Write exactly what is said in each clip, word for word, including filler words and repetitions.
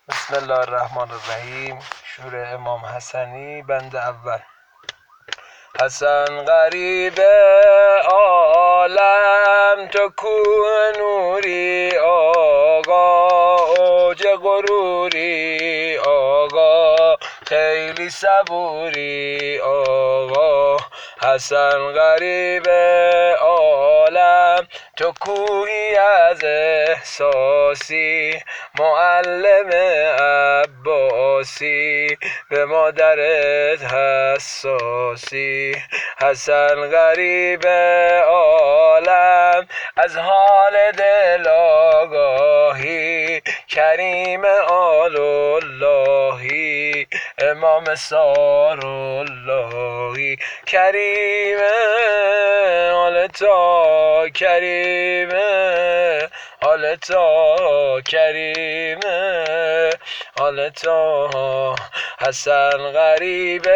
بسم الله الرحمن الرحیم. شور امام حسنی بند اول. حسن غریب عالم تو کو نوری آقا، اوج غروری آقا، خیلی صبوری آقا. حسن غریب عالم تو کوهی از احساسی، معلم عباسی، به مادرت حساسی. حسن غریب عالم از حال دل آگاهی، کریم آل اللهی، امام سار اللهی. کریم آل تا کریم آل تا کریم آل تا. حسن غریب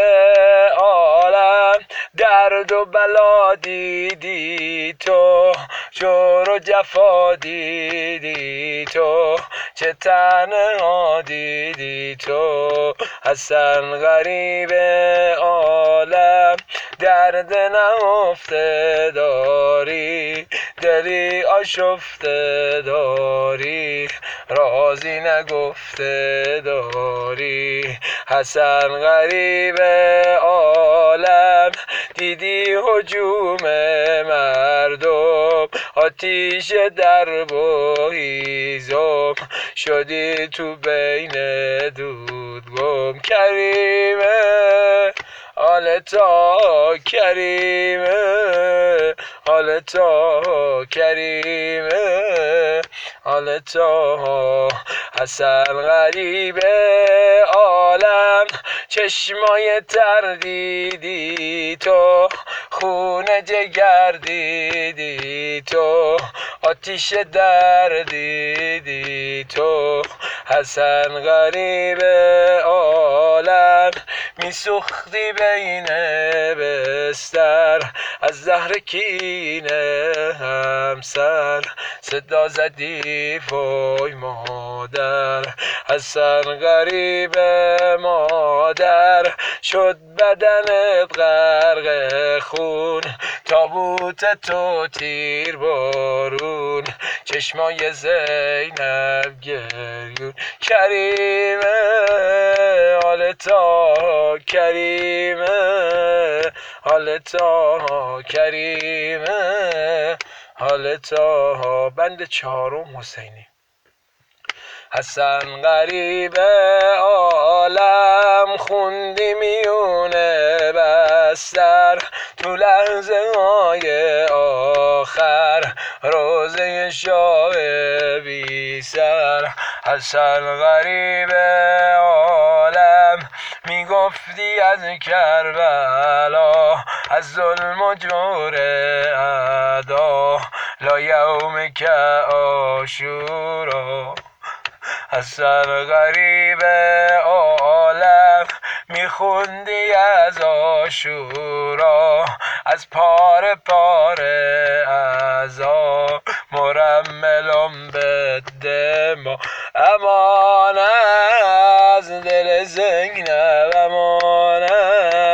عالم درد و بلا دیدی تو، جور و جفا دیدی تو، چه تنها دیدی تو. حسن غریب عالم درد نهفته داری، دلی آشفته داری، رازی نگفته داری. حسن غریب عالم دیدی هجوم مردم، آتیش درب و هیزم، شدی تو بین دود گم. کریمه آل تا کریمه آل تا کریمه آل تا. حسن غریب عالم چشمای تر دیدی تو، خون جگر دیدی تو، آتیش در دیدی تو. حسن غریب عالم میسوختی بین بستر، از زهر کینه همسر، صدا زدی وای مادر. حسن غریب مادر شد بدنت غرق خون، تابوت تو تیر بارون، چشمای زینب گریون. کریمه آل تا کریمه آل تا کریمه آل تا. بند چهارم حسینی. حسن غریب عالم خوندی میونه بستر، تو لحظه های آخر روزه شاه بی سر. حسن غریب عالم میگفتی از کربلا، از ظلم و جور اعدا، لا یوم که عاشورا. حسن غریب عالم میخوندی از عاشورا، از پاره پاره اعضا،